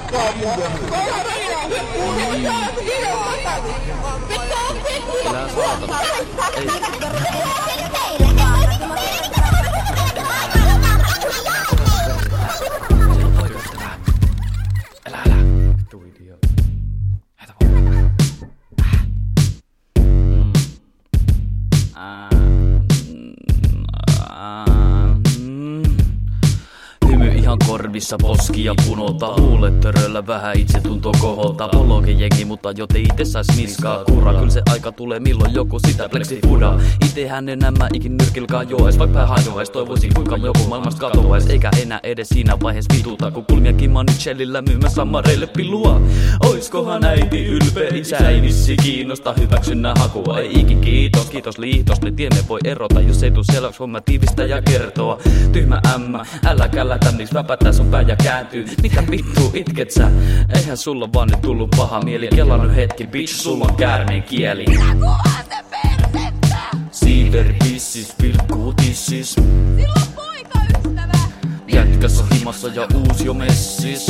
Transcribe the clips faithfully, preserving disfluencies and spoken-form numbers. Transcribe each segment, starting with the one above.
Älä saatana. Ei. Älä, älä. Vittu idiootti. Heitä vaan. Mm. Ah. Hymy ihan korvissa, poski ja punota. Huulet töröllä vähän itse tuntuu kohota. Polokin jengi, mutta jote ite sais niskaa kura. Kyl se aika tulee milloin joku sitä pleksi fuda. Itehän en nämä ikin nyrkilkaan joes. Vaik vähän hajoais, toivoisin kuinka joku maailmasta katoais. Eikä enää edes siinä vaihees vituta. Kun kulmia kimmaa nyt shellillä myymässä mareille pilua. Oiskohan äiti ylpeä, isä ei vissi kiinnosta. Hyväksynnän hakua ei ikin kiitos. Kiitos liitos, ne tiemme voi erota. Jos ei tuu selväks, homma tiivistä ja kertoa. Tyhmä ämmä, älä källätä, niks väpätää sun pää ja kääntyy. Mitä vittu itket sä? Eihän sulla vaan nyt tullut paha mieli. Kelannut hetki, bitch, sulla on käärmeen kieli. Siiveri pissis, vilkkuu tissis. Silloin poikaystävä. Jätkäs on himassa ja uusi jo messis.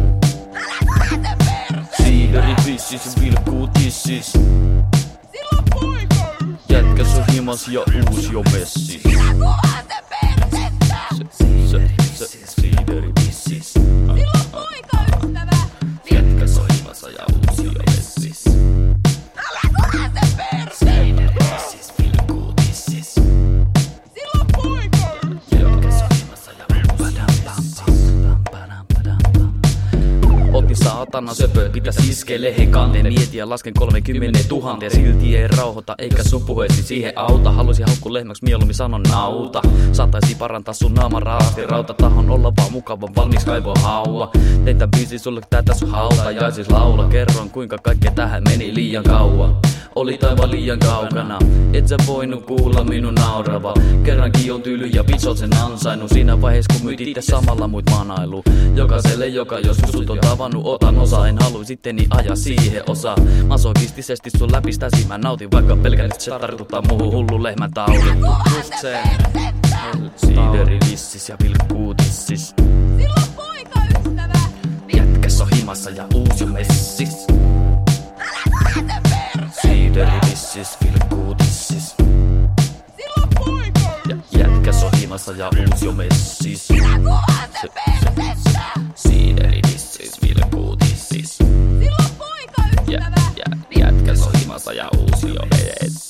Siiveri pissis, vilkkuu tissis. Silloin poikaystävä. Jätkäs on himas ja uusi jo messis. Se, se, siiveri pissis. Silloin poikaystävä. Jätkäs on himassa ja uusi jo messis. Siiveri pissis, vilkkuu tissis. Silloin poikaystävä. Jätkäs on himassa ja uusi jo messis. Otti saatana söpö, pitäs iskele hekanteen. Mietin ja lasken kolmekymmentä tuhanteen. Silti ei rauhoita, eikä sun puheesi siihen auta. Haluisin haukku lehmäks, mieluummin sanon nauta. Saattaisi parantaa sun naaman raasti rauta. Tahon olla vaan mukavan valmis kaivon haua. Tein tän biisin sulle tätä sun hauta. Ja siis laula, kerron kuinka kaikkea tähän meni liian kauan. Oli taivaan liian kaukana, et sä voinut kuulla minun naurava. Kerrankin on tyly ja vitsot sen ansainnut. Siinä vaiheessa kun myyt itse samalla muit manailu. Jokaiselle joka joskus sut on tavannut, otan osa. En halui sitteni aja siihen osa. Masokistisesti sun läpistäsi mä nautin. Vaikka pelkän se tartuttaa muuhun hullu lehmän taudin. Just se. Siiveri vissis ja vilkkuu tissis. Silloin poikaystävä. Jätkäs on himassa ja uusi jo messis. Siiveri vissis, vilkkuu tissis. Silloin poikaystävä. Jätkäs on himassa ja uusi jo messis. Se, se, siiveri vissis, vilkkuu tissis. Silloin poikaystävä. Jä, jätkäs on himassa ja uusi jo messis.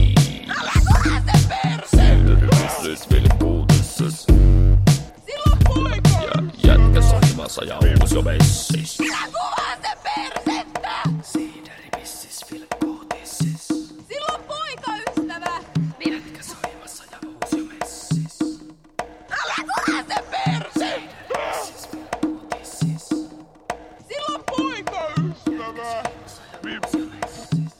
Siiveri vissis, vilkkuu tissis. Silloin poikaystävä. Jätkäs on himassa ja uusi jo messis.